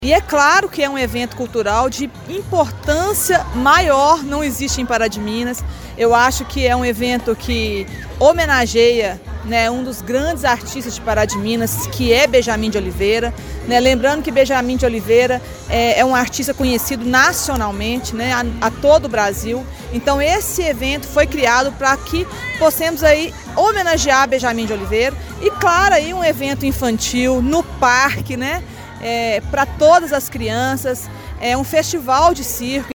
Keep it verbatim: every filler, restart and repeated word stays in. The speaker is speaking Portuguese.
E é claro que é um evento cultural de importância maior, não existe em Pará de Minas. Eu acho que é um evento que homenageia, né, um dos grandes artistas de Pará de Minas, que é Benjamin de Oliveira. Né? Lembrando que Benjamin de Oliveira é, é um artista conhecido nacionalmente, né, a, a todo o Brasil. Então esse evento foi criado para que possamos aí homenagear Benjamin de Oliveira. E claro, aí um evento infantil no parque, né? É, para todas as crianças, é um festival de circo.